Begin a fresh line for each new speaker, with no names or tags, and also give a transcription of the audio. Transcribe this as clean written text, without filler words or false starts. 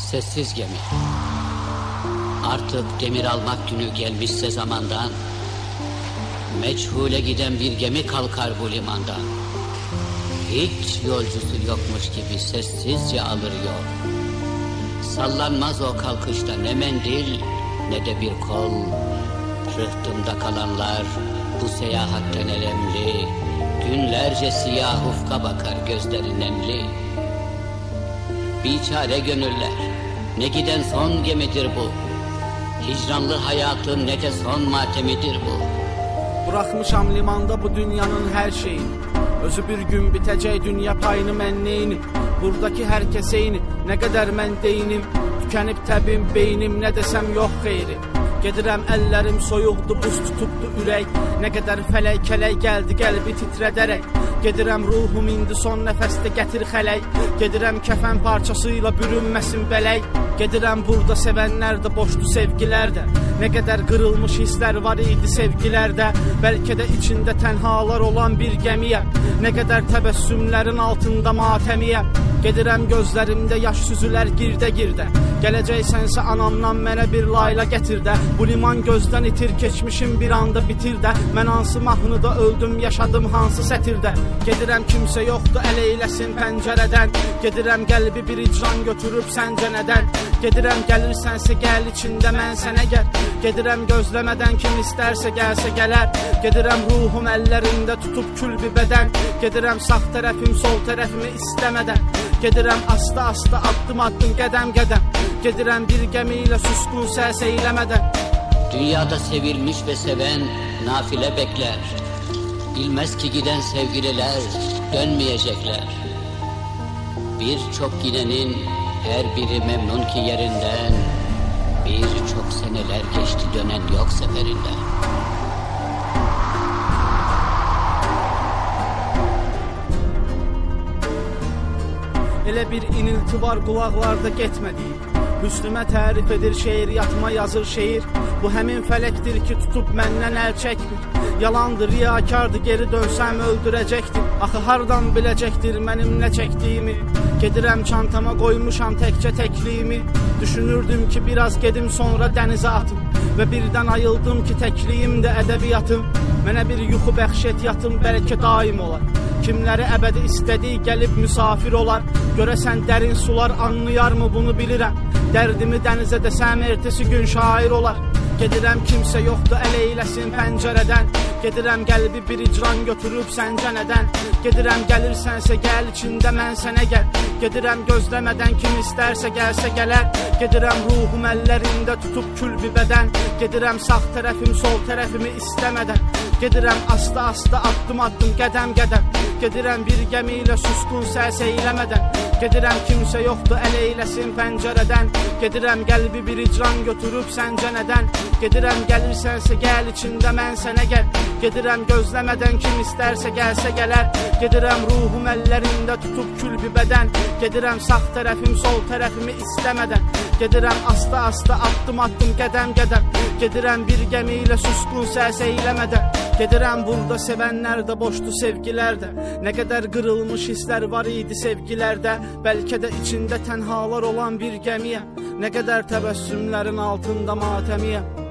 Sessiz gemi. Artık demir almak günü gelmişse zamandan, meçhule giden bir gemi kalkar bu limandan. Hiç yolcusu yokmuş gibi sessizce alır yol. Sallanmaz o kalkışta ne mendil ne de bir kol. Rıhtımda kalanlar bu seyahatten elemli, günlerce siyah ufka bakar gözleri nemli. Biçare gönüller, ne giden son gemidir bu. Hicranlı hayatın ne de son matemidir bu.
Bırakmışam limanda bu dünyanın her şeyini. Özü bir gün bitecek dünya payını mən neyini. Buradaki herkese eyni, ne kadar mən deyinim. Tükenip təbim beynim, ne desem yok xeyri. Gedirəm əllərim soyuqdu, buz tutubdu ürək. Nə qədər fələk kələk gəldi qəlbi titrədərək. Gedirəm ruhum indi son nəfəsdə gətir xələk. Gedirəm kəfən parçasıyla bürünməsin bələk. Gedirəm burada sevənlər də boşdu sevgilər də. Nə qədər qırılmış hisslər var idi sevgilərdə. Bəlkə də içində tənhalar olan bir gəmiyə. Nə qədər təbəssümlərin altında matəmiyə. Gedirəm gözlərimdə yaş süzülər girdə-girdə. Gələcəksənsə anamdan mənə bir layla gətir də. Bu liman gözdən itir, keçmişim bir anda bitir də. Mən hansı mahnıda öldüm, yaşadım hansı sətirdə. Gedirəm kimsə yoxdur, əl eyləsin pəncərədən. Gedirəm qəlbi bir icran götürüb səncə nədən. Gedirəm gəlirsənsə gəl içində mən sənə gəl. Gedirəm gözləmədən kim istərsə gəlsə gələr. Gedirəm ruhum əllərində tutub kül bir bədən. Gedirəm sağ tərəfim sol tərəfimi istəmədən. Gedirəm asta-asta addım-addım qədəm-qədəm. Gedirəm bir gəmi ilə suskun səs eyləmədən.
Dünyada sevilmiş ve seven nafile bekler. Bilmez ki giden sevgililer dönmeyecekler. Birçok gidenin her biri memnun ki yerinden. Birçok seneler geçti dönen yok seferinden.
Elə bir inilti var qulaqlarda getmədiyi. Hüsnümə tərif edir şeiriyatıma yazır şeir. Bu həmin fələkdir ki tutub məndən əl çəkmir. Yalandır, riyakardır, geri dönsəm öldürəcəkdir. Axı hardan biləcəkdir mənim nə çəkdiyimi. Gedirəm çantama qoymuşam təkcə təkliyimi. Düşünürdüm ki biraz gedim sonra dənizə atım. Və birdən ayıldım ki təkliyim də ədəbiyyatım. Mənə bir yuxu bəxş et yatım bəlkə daim olar. Kimləri əbədi istədiyi gəlib müsafir olar. Görəsən dərin sular anlayar mı bunu bilirəm. Dərdimi dənizə desəm ertesi gün şair olar. Gedirəm kimsə yoxdur əl eyləsin pəncərədən. Gedirəm qəlbi bir icran götürüb səncə nədən. Gedirəm gəlirsənsə gəl içində mən sənə gəl. Gedirəm gözləmədən kim istərsə gəlsə gələr. Gedirəm ruhum əllərində tutub kül bir bədən. Gedirəm sağ tərəfim sol tərəfimi istəmədən. Gedirəm asta-asta addım-addım qədəm-qədəm. Gedirəm bir gəmi ilə suskun səs eyləmədən. Gedirəm kimsə yoxdur əl eyləsin pəncərədən. Gedirəm qəlbi bir icran götürüb səncə nədən. Gedirəm gəlirsənsə gəl içində mən sənə gəl. Gedirəm gözləmədən kim istərsə gəlsə gələr. Gedirəm ruhum əllərində tutub kül bir bədən. Gedirəm sağ tərəfim sol tərəfimi istəmədən. Gedirəm asta-asta addım-addım qədəm-qədəm. Gedirəm bir gəmi ilə suskun səs eyləmədən. Gedirəm burada sevənlər də boşdu sevgilər də. Nə qədər qırılmış hisslər var idi sevgilərdə. Bəlkə də içində tənhalar olan bir gəmiyə. Nə qədər təbəssümlərin altında matəmiyə.